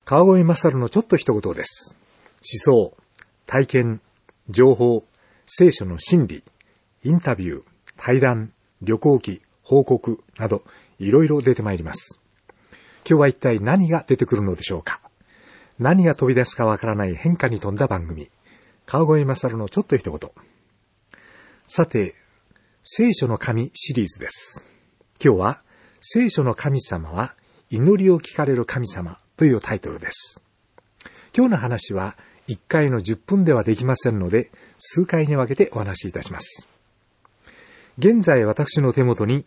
川越勝のちょっと一言です。思想、体験、情報、聖書の真理、インタビュー、対談、旅行記、報告などいろいろ出てまいります。今日は一体何が出てくるのでしょうか。何が飛び出すかわからない変化に富んだ番組、川越勝のちょっと一言。さて、聖書の神シリーズです。今日は聖書の神様は祈りを聞かれる神様というタイトルです。今日の話は1回の10分ではできませんので、数回に分けてお話しいたします。現在私の手元に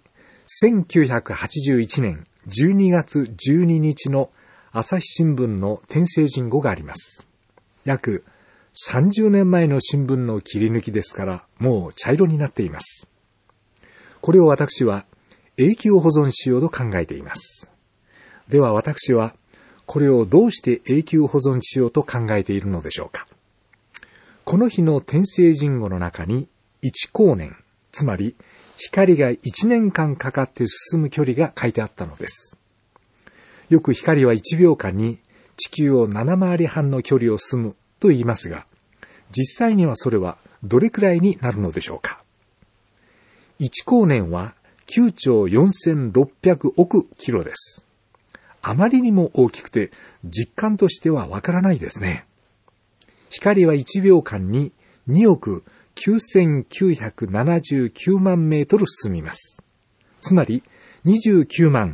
1981年12月12日の朝日新聞の天聖人語があります。約30年前の新聞の切り抜きですから、もう茶色になっています。これを私は永久保存しようと考えています。では私はこれをどうして永久保存しようと考えているのでしょうか。この日の天聖人語の中に1光年、つまり光が1年間かかって進む距離が書いてあったのです。よく光は1秒間に地球を7回り半の距離を進むと言いますが、実際にはそれはどれくらいになるのでしょうか。1光年は9兆4600億キロです。あまりにも大きくて実感としてはわからないですね。光は1秒間に2億9979万メートル進みます。つまり29万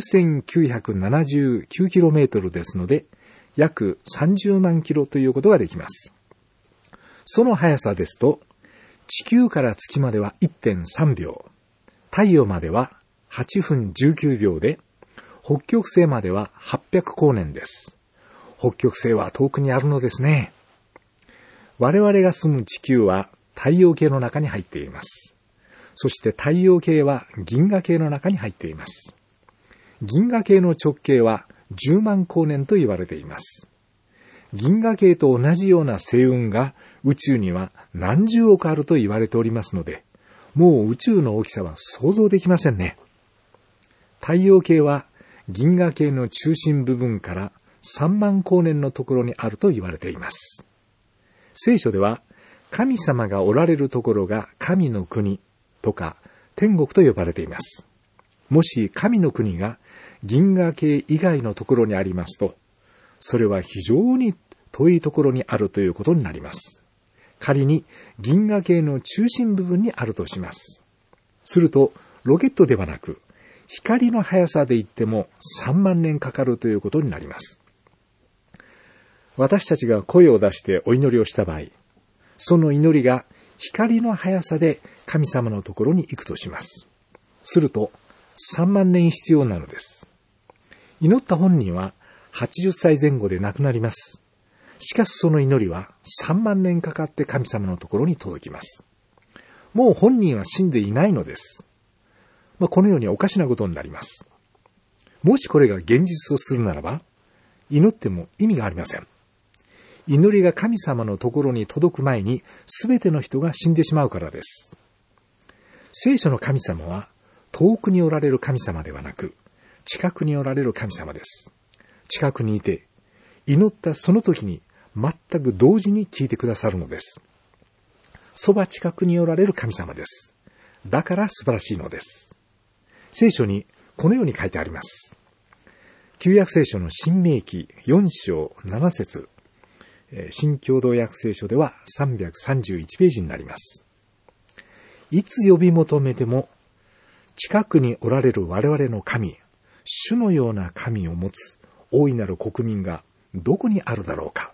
9979キロメートルですので、約30万キロということができます。その速さですと、地球から月までは 1.3 秒、太陽までは8分19秒で、北極星までは800光年です。北極星は遠くにあるのですね。我々が住む地球は太陽系の中に入っています。そして太陽系は銀河系の中に入っています。銀河系の直径は10万光年と言われています。銀河系と同じような星雲が宇宙には何十億あると言われておりますので、もう宇宙の大きさは想像できませんね。太陽系は銀河系の中心部分から3万光年のところにあると言われています。聖書では神様がおられるところが神の国とか天国と呼ばれています。もし神の国が銀河系以外のところにありますと、それは非常に遠いところにあるということになります。仮に銀河系の中心部分にあるとします。するとロケットではなく、光の速さで言っても3万年かかるということになります。私たちが声を出してお祈りをした場合、その祈りが光の速さで神様のところに行くとします。すると3万年必要なのです。祈った本人は80歳前後で亡くなります。しかしその祈りは3万年かかって神様のところに届きます。もう本人は死んでいないのです。このようにおかしなことになります。もしこれが現実とするならば、祈っても意味がありません。祈りが神様のところに届く前に全ての人が死んでしまうからです。聖書の神様は遠くにおられる神様ではなく、近くにおられる神様です。近くにいて、祈ったその時に全く同時に聞いてくださるのです。そば近くにおられる神様です。だから素晴らしいのです。聖書にこのように書いてあります。旧約聖書の新明記4章7節、新共同訳聖書では331ページになります。いつ呼び求めても、近くにおられる我々の神、主のような神を持つ大いなる国民がどこにあるだろうか。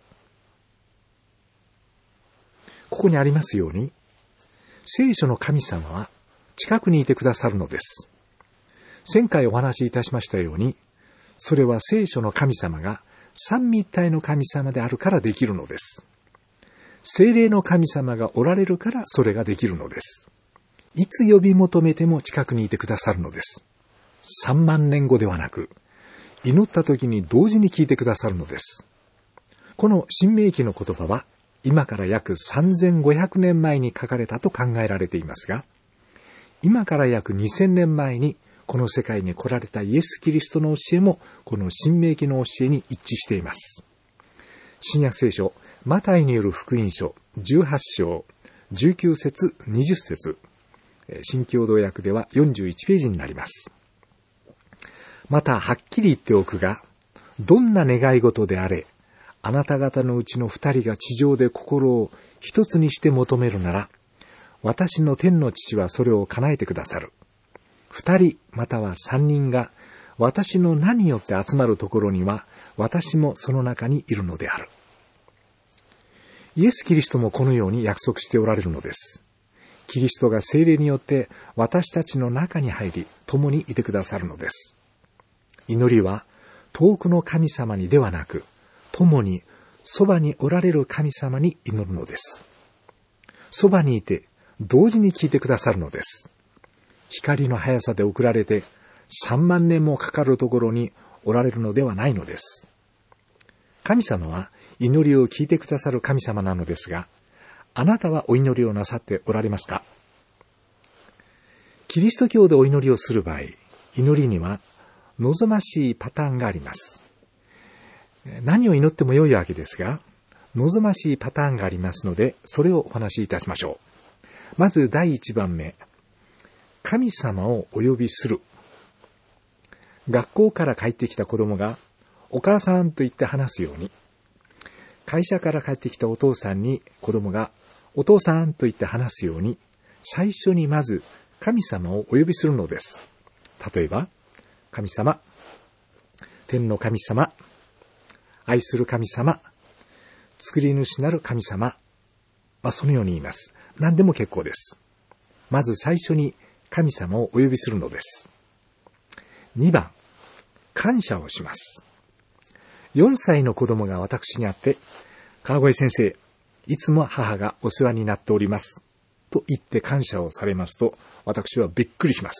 ここにありますように、聖書の神様は近くにいてくださるのです。前回お話しいたしましたように、それは聖書の神様が三位一体の神様であるからできるのです。聖霊の神様がおられるからそれができるのです。いつ呼び求めても近くにいてくださるのです。3万年後ではなく、祈った時に同時に聞いてくださるのです。この新明記の言葉は、今から約3500年前に書かれたと考えられていますが、今から約2000年前にこの世界に来られたイエス・キリストの教えも、この新明記の教えに一致しています。新約聖書、マタイによる福音書、18章、19節、20節、新共同訳では41ページになります。また、はっきり言っておくが、どんな願い事であれ、あなた方のうちの2人が地上で心を一つにして求めるなら、私の天の父はそれを叶えてくださる。2人または3人が私の名によって集まるところには、私もその中にいるのである。イエス・キリストもこのように約束しておられるのです。キリストが聖霊によって私たちの中に入り、共にいてくださるのです。祈りは遠くの神様にではなく、共にそばにおられる神様に祈るのです。そばにいて同時に聞いてくださるのです。光の速さで送られて3万年もかかるところにおられるのではないのです。神様は祈りを聞いてくださる神様なのですが、あなたはお祈りをなさっておられますか？キリスト教でお祈りをする場合、祈りには望ましいパターンがあります。何を祈っても良いわけですが、望ましいパターンがありますので、それをお話しいたしましょう。まず第1番目、神様をお呼びする。学校から帰ってきた子供がお母さんと言って話すように、会社から帰ってきたお父さんに子供がお父さんと言って話すように、最初にまず神様をお呼びするのです。例えば、神様、天の神様、愛する神様、作り主なる神様、そのように言います。何でも結構です。まず最初に神様をお呼びするのです。2番、感謝をします。4歳の子供が私に会って、川越先生、いつも母がお世話になっております。と言って感謝をされますと、私はびっくりします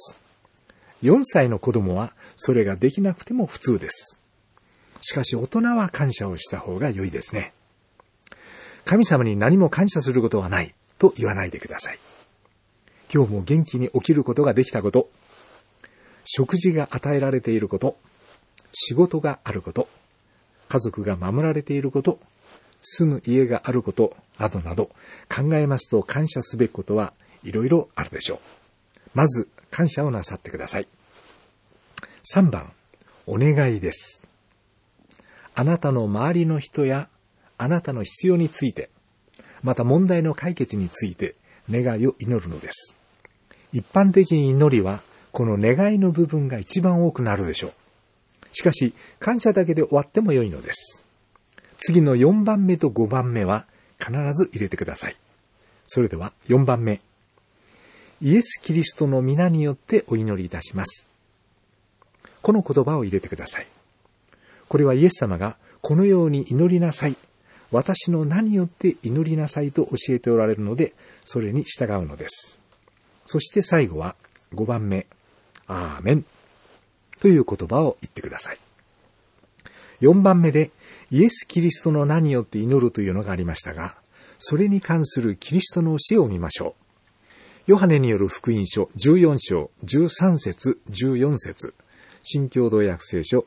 。4歳の子供はそれができなくても普通です。しかし大人は感謝をした方が良いですね。神様に何も感謝することはないと言わないでください。今日も元気に起きることができたこと、食事が与えられていること、仕事があること、家族が守られていること、住む家があること、などなど考えますと感謝すべきことはいろいろあるでしょう。まず感謝をなさってください。3番、お願いです。あなたの周りの人やあなたの必要について、また問題の解決について願いを祈るのです。一般的に祈りはこの願いの部分が一番多くなるでしょう。しかし感謝だけで終わっても良いのです。次の4番目と5番目は必ず入れてください。それでは4番目、イエス・キリストの皆によってお祈りいたします。この言葉を入れてください。これはイエス様がこのように祈りなさい、私の名によって祈りなさいと教えておられるので、それに従うのです。そして最後は5番目、アーメンという言葉を言ってください。4番目でイエス・キリストの名によって祈るというのがありましたが、それに関するキリストの教えを見ましょう。ヨハネによる福音書14章13節14節、新共同訳聖書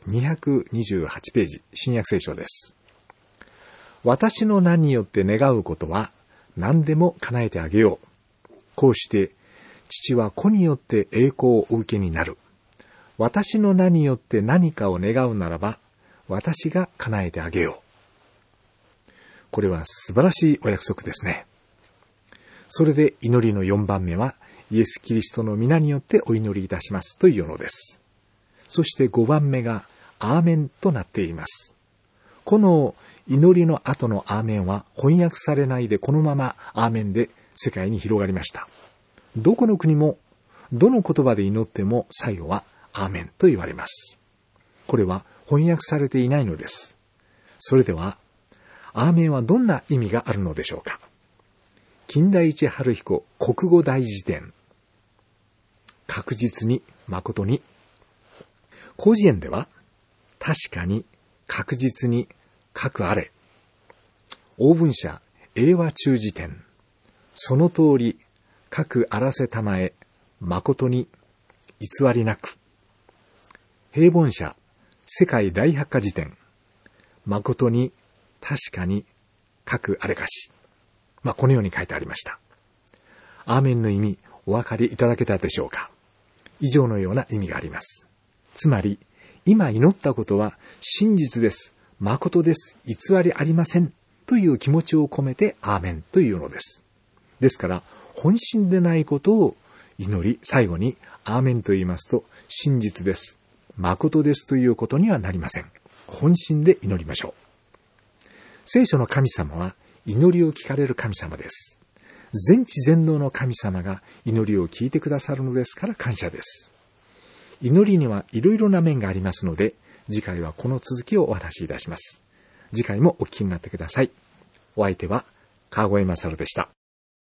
228ページ、新約聖書です。私の名によって願うことは何でも叶えてあげよう。こうして父は子によって栄光をお受けになる。私の名によって何かを願うならば、私が叶えてあげよう。これは素晴らしいお約束ですね。それで祈りの4番目は、イエス・キリストの皆によってお祈りいたしますというのです。そして5番目がアーメンとなっています。この祈りの後のアーメンは翻訳されないでこのままアーメンで世界に広がりました。どこの国もどの言葉で祈っても最後はアーメンと言われます。これは翻訳されていないのです。それではアーメンはどんな意味があるのでしょうか。金田一春彦国語大辞典、確実に誠に。広辞苑では確かに確実に確あれ。応文社英和中辞典、その通り確あらせたまえ誠に偽りなく平凡社世界大百科事典、誠に確かにかくあれかし。このように書いてありました。アーメンの意味、お分かりいただけたでしょうか。以上のような意味があります。つまり、今祈ったことは真実です、誠です、偽りありませんという気持ちを込めてアーメンというのです。ですから、本心でないことを祈り、最後にアーメンと言いますと、真実です、誠ですということにはなりません。本心で祈りましょう。聖書の神様は祈りを聞かれる神様です。全知全能の神様が祈りを聞いてくださるのですから感謝です。祈りにはいろいろな面がありますので、次回はこの続きをお話しいたします。次回もお聞きになってください。お相手は川越勝でした。